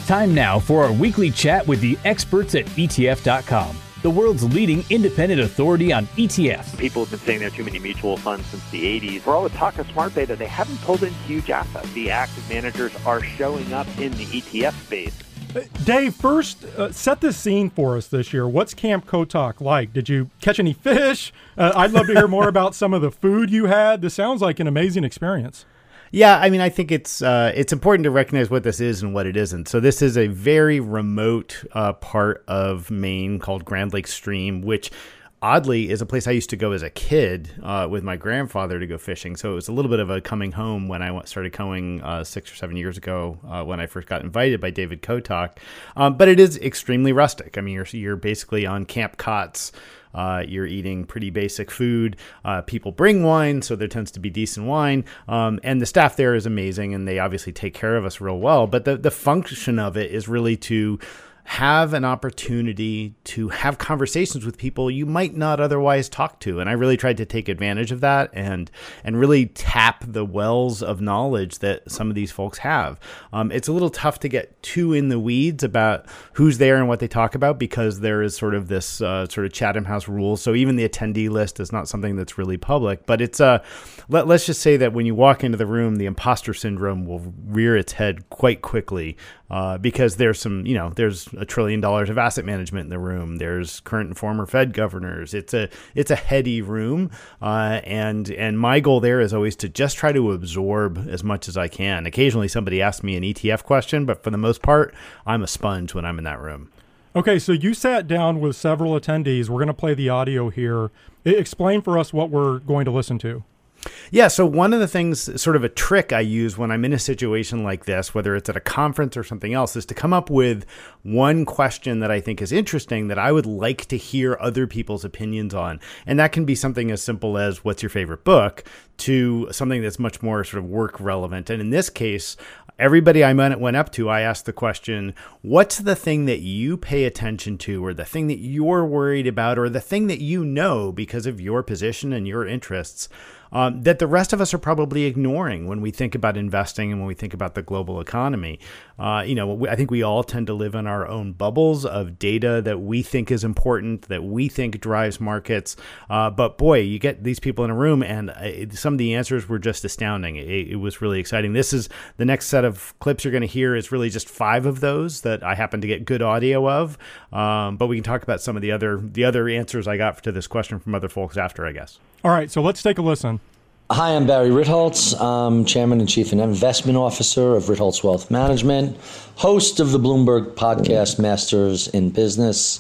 Time now for our weekly chat with the experts at ETF.com, the world's leading independent authority on ETFs. People have been saying there are too many mutual funds since the 80s. For all the talk of smart beta, they haven't pulled in huge assets. The active managers are showing up in the ETF space. Dave, first, set the scene for us this year. What's Camp Kotok like? Did you catch any fish? I'd love to hear more about some of the food you had. This sounds like an amazing experience. Yeah, I mean, I think it's important to recognize what this is and what it isn't. So this is a very remote part of Maine called Grand Lake Stream, which oddly is a place I used to go as a kid with my grandfather to go fishing. So it was a little bit of a coming home when I started going 6 or 7 years ago when I first got invited by David Kotok. But it is extremely rustic. I mean, you're basically on camp cots. You're eating pretty basic food. People bring wine, so there tends to be decent wine. And the staff there is amazing, and they obviously take care of us real well. But the function of it is really to have an opportunity to have conversations with people you might not otherwise talk to. And I really tried to take advantage of that and really tap the wells of knowledge that some of these folks have. It's a little tough to get too in the weeds about who's there and what they talk about because there is sort of this sort of Chatham House rule. So even the attendee list is not something that's really public. But it's let's just say that when you walk into the room, the imposter syndrome will rear its head quite quickly because there's there's $1 trillion of asset management in the room. There's current and former Fed governors. It's a heady room. And my goal there is always to just try to absorb as much as I can. Occasionally somebody asks me an ETF question, but for the most part, I'm a sponge when I'm in that room. Okay, so you sat down with several attendees. We're going to play the audio here. Explain for us what we're going to listen to. Yeah, so one of the things, sort of a trick I use when I'm in a situation like this, whether it's at a conference or something else, is to come up with one question that I think is interesting that I would like to hear other people's opinions on. And that can be something as simple as what's your favorite book to something that's much more sort of work relevant. And in this case, everybody I went up to, I asked the question, what's the thing that you pay attention to or the thing that you're worried about or the thing that you know because of your position and your interests that the rest of us are probably ignoring when we think about investing and when we think about the global economy. I think we all tend to live in our own bubbles of data that we think is important, that we think drives markets. But boy, you get these people in a room and some of the answers were just astounding. It was really exciting. This is the next set of clips you're going to hear is really just 5 of those that I happen to get good audio of. But we can talk about some of the other answers I got to this question from other folks after, I guess. All right, so let's take a listen. Hi, I'm Barry Ritholtz. I'm Chairman and Chief Investment Officer of Ritholtz Wealth Management, host of the Bloomberg podcast Masters in Business.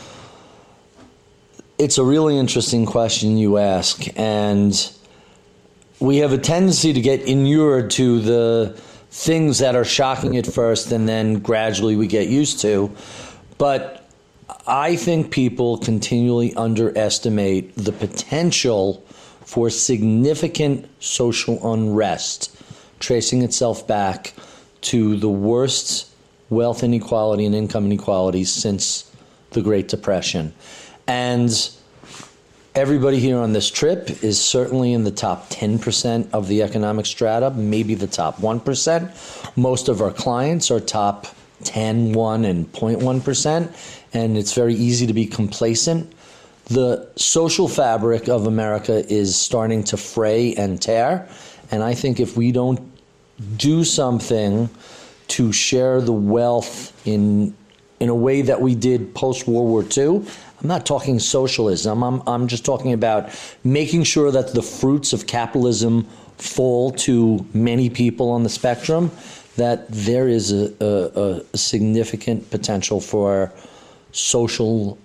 It's a really interesting question you ask, and we have a tendency to get inured to the things that are shocking at first and then gradually we get used to. But I think people continually underestimate the potential for significant social unrest, tracing itself back to the worst wealth inequality and income inequality since the Great Depression. And everybody here on this trip is certainly in the top 10% of the economic strata, maybe the top 1%. Most of our clients are top 10, 1, and 0.1%, and it's very easy to be complacent. The social fabric of America is starting to fray and tear, and I think if we don't do something to share the wealth in a way that we did post-World War II, I'm not talking socialism, I'm just talking about making sure that the fruits of capitalism fall to many people on the spectrum, that there is a significant potential for social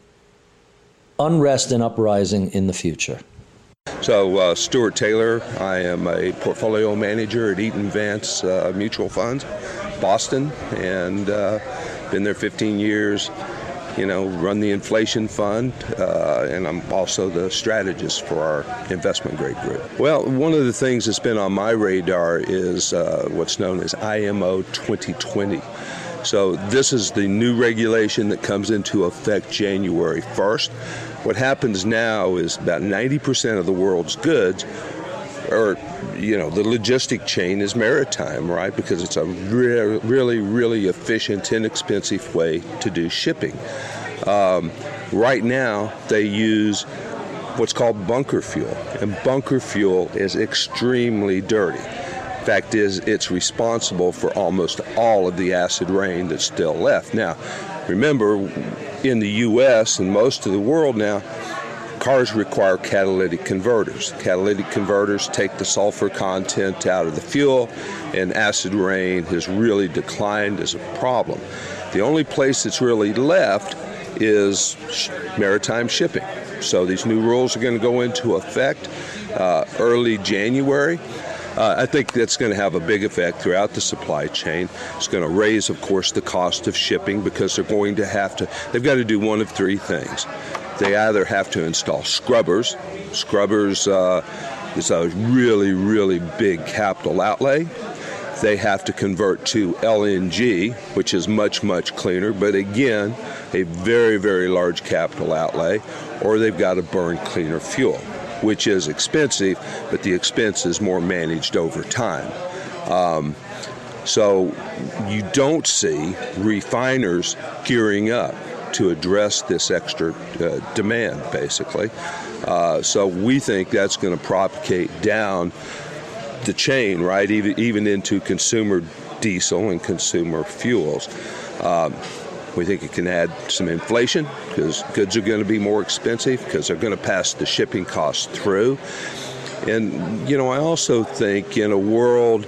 unrest and uprising in the future. So, Stuart Taylor, I am a portfolio manager at Eaton Vance Mutual Funds, Boston, and been there 15 years, run the inflation fund, and I'm also the strategist for our investment grade group. Well, one of the things that's been on my radar is what's known as IMO 2020. So this is the new regulation that comes into effect January 1st. What happens now is about 90% of the world's goods are the logistic chain is maritime, right? Because it's a really, really efficient, inexpensive way to do shipping. Right now, they use what's called bunker fuel, and bunker fuel is extremely dirty. Fact is, it's responsible for almost all of the acid rain that's still left. Now, remember, in the U.S. and most of the world now, cars require catalytic converters. Catalytic converters take the sulfur content out of the fuel, and acid rain has really declined as a problem. The only place that's really left is maritime shipping. So these new rules are going to go into effect early January. I think that's going to have a big effect throughout the supply chain. It's going to raise, of course, the cost of shipping because they've got to do one of three things. They either have to install scrubbers. Scrubbers is a really, really big capital outlay. They have to convert to LNG, which is much, much cleaner, but again, a very, very large capital outlay, or they've got to burn cleaner fuel, which is expensive, but the expense is more managed over time. So you don't see refiners gearing up to address this extra demand, basically. So we think that's going to propagate down the chain, right, even into consumer diesel and consumer fuels. We think it can add some inflation because goods are going to be more expensive because they're going to pass the shipping costs through. And, I also think in a world,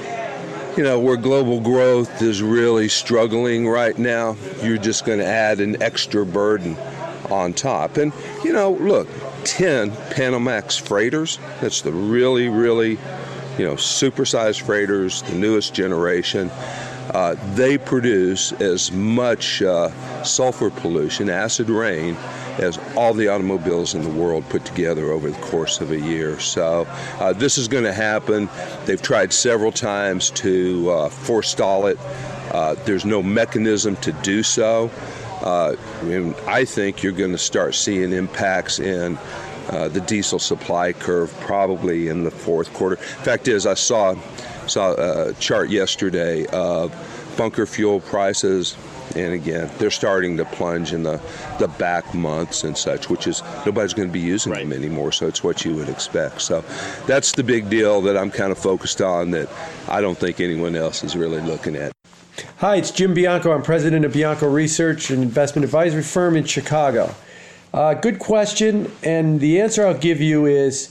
where global growth is really struggling right now, you're just going to add an extra burden on top. And, look, 10 Panamax freighters, that's the really, really, supersized freighters, the newest generation. They produce as much sulfur pollution, acid rain, as all the automobiles in the world put together over the course of a year. So this is going to happen. They've tried several times to forestall it. There's no mechanism to do so. And I think you're going to start seeing impacts in the diesel supply curve probably in the fourth quarter. Fact is, I saw a chart yesterday of bunker fuel prices, and again, they're starting to plunge in the back months and such, which is nobody's going to be using them anymore, so it's what you would expect. So that's the big deal that I'm kind of focused on that I don't think anyone else is really looking at. Hi, it's Jim Bianco. I'm president of Bianco Research, an investment advisory firm in Chicago. Good question, and the answer I'll give you is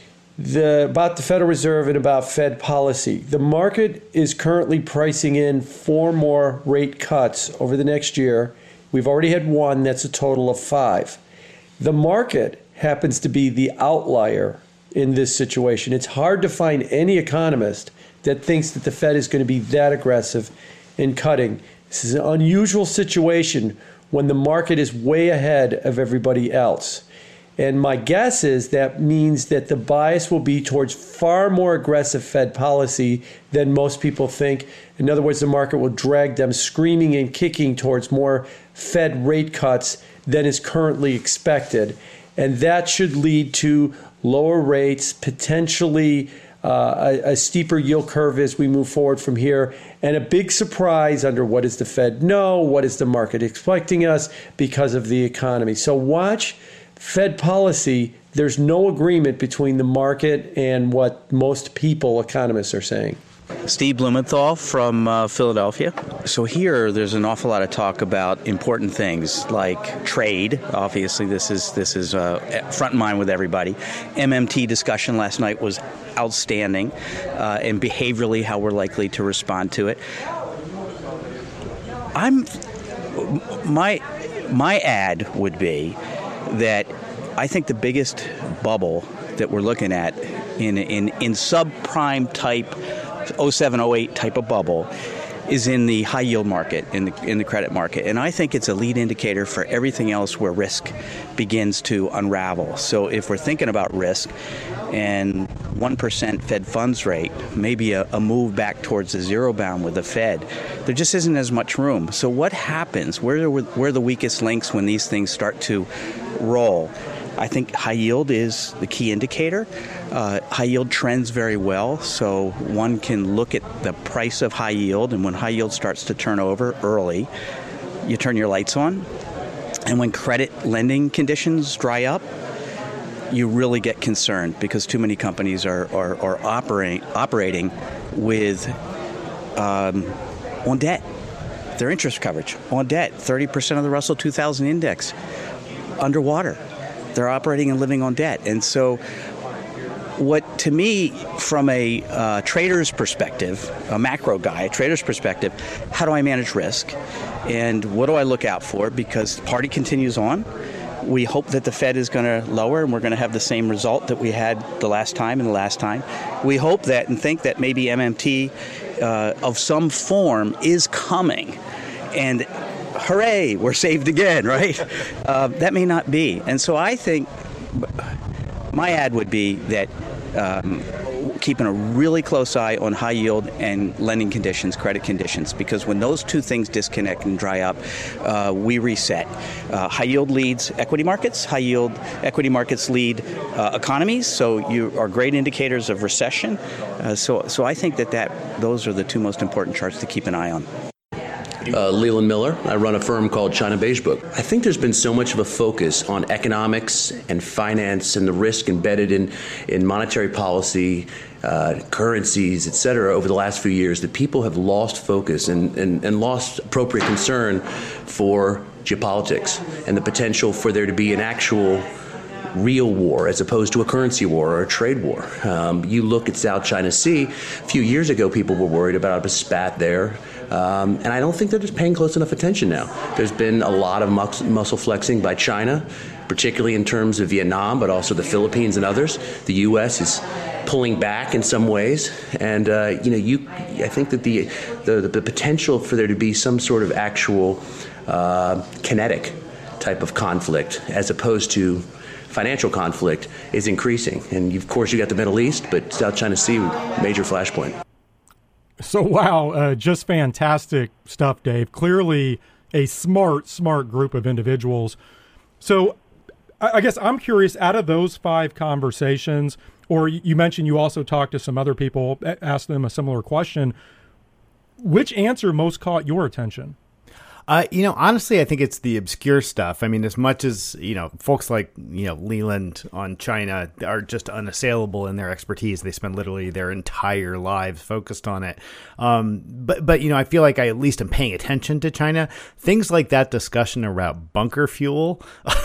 about the Federal Reserve and about Fed policy. The market is currently pricing in 4 more rate cuts over the next year. We've already had 1. That's a total of 5. The market happens to be the outlier in this situation. It's hard to find any economist that thinks that the Fed is going to be that aggressive in cutting. This is an unusual situation when the market is way ahead of everybody else. And my guess is that means that the bias will be towards far more aggressive Fed policy than most people think. In other words, the market will drag them screaming and kicking towards more Fed rate cuts than is currently expected. And that should lead to lower rates, potentially a steeper yield curve as we move forward from here, and a big surprise under what does the Fed know, what is the market expecting us because of the economy. So watch Fed policy. There's no agreement between the market and what most people, economists, are saying. Steve Blumenthal from Philadelphia. So here, there's an awful lot of talk about important things like trade. Obviously, this is front in mind with everybody. MMT discussion last night was outstanding, and behaviorally how we're likely to respond to it. My ad would be that I think the biggest bubble that we're looking at in subprime type 07, 08 type of bubble is in the high yield market, in the credit market. And I think it's a lead indicator for everything else where risk begins to unravel. So if we're thinking about risk and 1% Fed funds rate, maybe a move back towards the zero bound with the Fed, there just isn't as much room. So what happens? Where are the weakest links when these things start to roll? I think high yield is the key indicator. High yield trends very well, so one can look at the price of high yield, and when high yield starts to turn over early, you turn your lights on. And when credit lending conditions dry up, you really get concerned because too many companies are operating with on debt. Their interest coverage on debt, 30% of the Russell 2000 index underwater. They're operating and living on debt. And so what, to me, from a trader's perspective, a macro guy, a trader's perspective, how do I manage risk? And what do I look out for? Because the party continues on. We hope that the Fed is going to lower and we're going to have the same result that we had the last time and the last time. We hope that and think that maybe MMT of some form is coming. And hooray, we're saved again, right? That may not be. And so I think my ad would be that keeping a really close eye on high yield and lending conditions, credit conditions, because when those two things disconnect and dry up, we reset. High yield leads equity markets. High yield equity markets lead economies, so you are great indicators of recession. So I think that those are the two most important charts to keep an eye on. Leland Miller. I run a firm called China Beige Book. I think there's been so much of a focus on economics and finance and the risk embedded in monetary policy, currencies, et cetera, over the last few years that people have lost focus and lost appropriate concern for geopolitics and the potential for there to be an actual real war as opposed to a currency war or a trade war. You look at South China Sea, a few years ago people were worried about a spat there. And I don't think they're just paying close enough attention now. There's been a lot of muscle flexing by China, particularly in terms of Vietnam, but also the Philippines and others. The U.S. is pulling back in some ways, and I think that the potential for there to be some sort of actual kinetic type of conflict, as opposed to financial conflict, is increasing. And of course, you got the Middle East, but South China Sea, major flashpoint. So, wow, just fantastic stuff, Dave. Clearly a smart group of individuals. So I guess I'm curious, out of those 5 conversations, or you mentioned you also talked to some other people, asked them a similar question, which answer most caught your attention? Honestly, I think it's the obscure stuff. I mean, as much as, folks like, Leland on China are just unassailable in their expertise. They spend literally their entire lives focused on it. But I feel like I at least am paying attention to China. Things like that discussion about bunker fuel,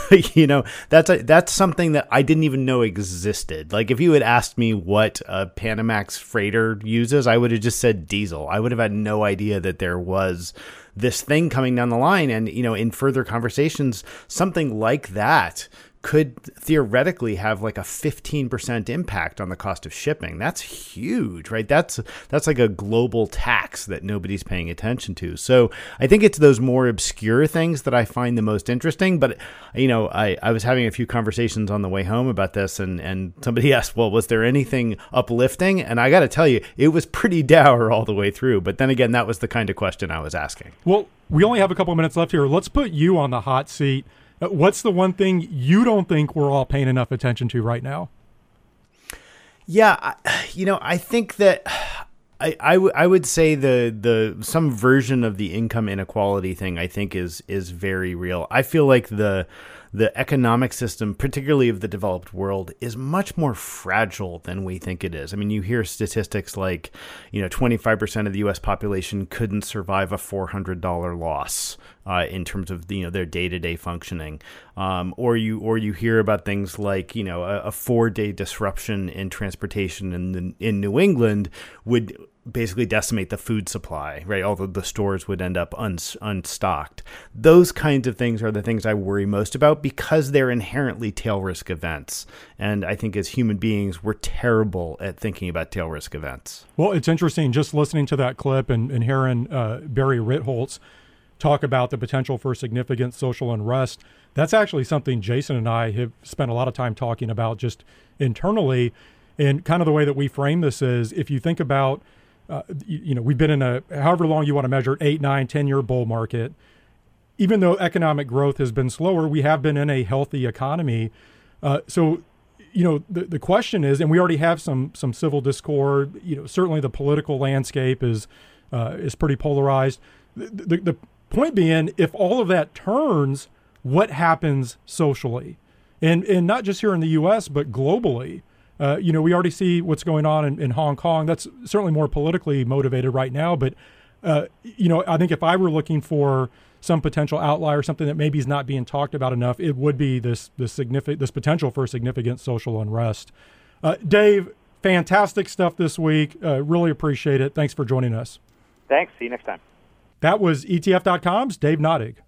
that's something that I didn't even know existed. Like, if you had asked me what a Panamax freighter uses, I would have just said diesel. I would have had no idea that there was this thing coming down the line. And, in further conversations, something like that could theoretically have like a 15% impact on the cost of shipping. That's huge, right? That's like a global tax that nobody's paying attention to. So I think it's those more obscure things that I find the most interesting. But, I was having a few conversations on the way home about this, and somebody asked, well, was there anything uplifting? And I got to tell you, it was pretty dour all the way through. But then again, that was the kind of question I was asking. Well, we only have a couple of minutes left here. Let's put you on the hot seat. What's the one thing you don't think we're all paying enough attention to right now? Yeah, I think that I would say the some version of the income inequality thing, I think is very real. I feel like the economic system, particularly of the developed world, is much more fragile than we think it is. I mean, you hear statistics like, 25% of the U.S. population couldn't survive a $400 loss in terms of their day-to-day functioning, or you hear about things like a 4-day disruption in transportation in New England would basically decimate the food supply, right? All the stores would end up unstocked. Those kinds of things are the things I worry most about because they're inherently tail risk events. And I think as human beings, we're terrible at thinking about tail risk events. Well, it's interesting just listening to that clip and hearing Barry Ritholtz talk about the potential for significant social unrest. That's actually something Jason and I have spent a lot of time talking about just internally. And kind of the way that we frame this is, if you think about we've been in a, however long you want to measure, 8, 9, 10-year bull market. Even though economic growth has been slower, we have been in a healthy economy. So, the question is, and we already have some civil discord. Certainly the political landscape is pretty polarized. The point being, if all of that turns, what happens socially, and not just here in the U.S. but globally? We already see what's going on in Hong Kong. That's certainly more politically motivated right now. But I think if I were looking for some potential outlier, something that maybe is not being talked about enough, it would be this potential for significant social unrest. Dave, fantastic stuff this week. Really appreciate it. Thanks for joining us. Thanks. See you next time. That was ETF.com's Dave Nadig.